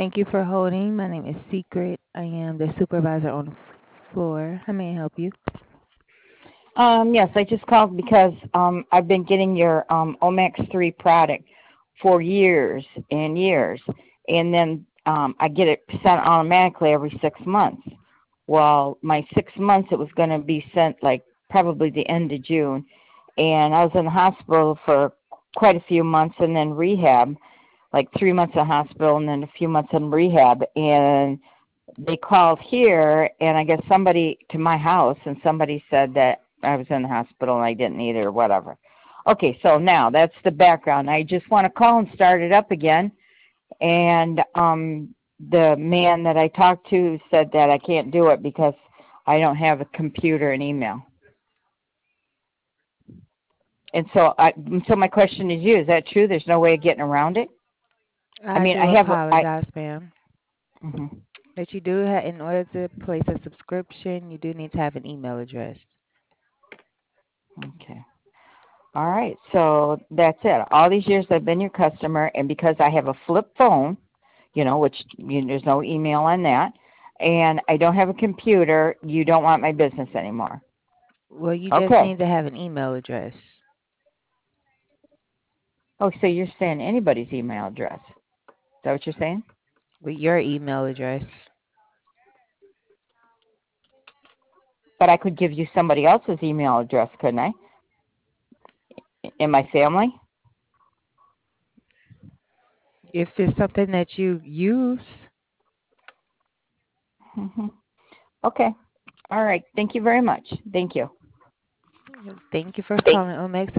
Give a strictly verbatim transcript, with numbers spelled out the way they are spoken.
Thank you for holding. My name is Secret. I am the supervisor on the floor. How may I help you? Um, yes, I just called because um, I've been getting your um, Omax three product for years and years, and then um, I get it sent automatically every six months. Well, my six months it was going to be sent like probably the end of June, and I was in the hospital for quite a few months and then rehab, like three months in hospital and then a few months in rehab, and they called here, and I guess somebody to my house, and somebody said that I was in the hospital and I didn't need it or whatever. Okay, so now that's the background. I just want to call and start it up again. And um, the man that I talked to said that I can't do it because I don't have a computer and email. And so, I, so my question is, you is that true? There's no way of getting around it. I I mean, do I have a, I. apologize, ma'am. Mhm. But you do have, in order to place a subscription, you do need to have an email address. Okay. All right, so that's it. All these years I've been your customer, and because I have a flip phone, you know, which you, there's no email on that, and I don't have a computer, you don't want my business anymore. Well, you just Okay. need to have an email address. Oh, so you're saying anybody's email address? Is that what you're saying? With your email address. But I could give you somebody else's email address, couldn't I? In my family? If it's something that you use, Hmm. Okay. All right. Thank you very much. Thank you. thank you for calling Omex